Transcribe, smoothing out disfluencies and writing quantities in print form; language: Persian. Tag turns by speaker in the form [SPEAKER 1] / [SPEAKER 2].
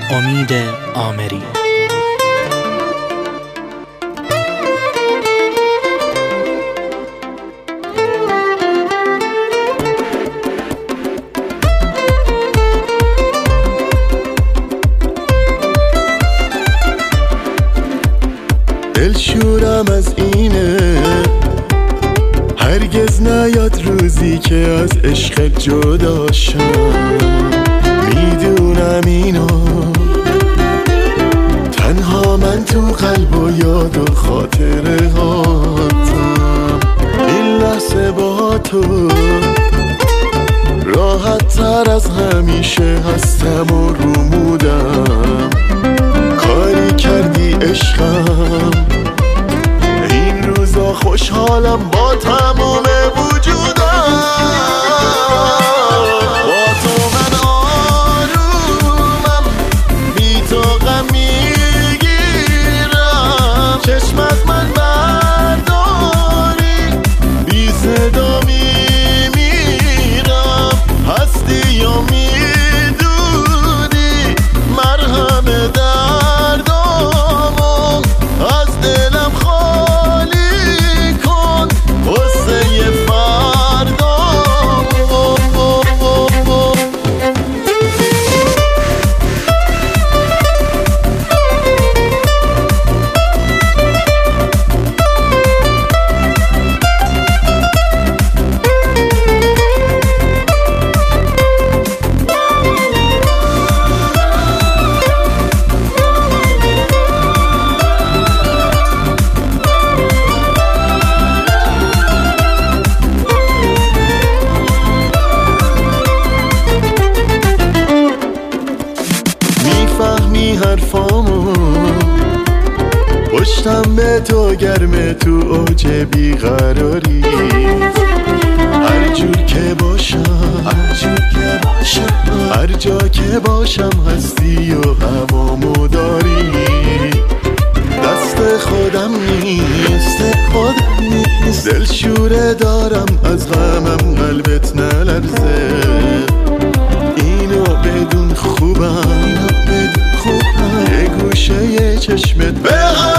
[SPEAKER 1] امید آمری.
[SPEAKER 2] دلشورم از اینه هرگز نیاد روزی که از عشق جدا شم. میدونم اینو تنها من تو قلب و یاد و خاطره هاتم. این لحظه با تو راحت تر از همیشه هستم و رومودم. کاری کردی عشقم این روزا خوشحالم با تمام وجودم. با تو من آرومم بی تو غم میگیرم. چشم از من برداری بی صدا میمیرم. هستی یا میدونی مرهم دردامو از دلم خالی کن واسه فردامو. میفهمی حرفامو پشتم به تو گرمه تو اوج بیقراری. هر جور که باشم هر جا که باشم هستی و هوامو داری. دست خودم نیست دلشوره دارم از غمم قلبت نلرزه. اینو بدون خوبم یه گوشه چشمت به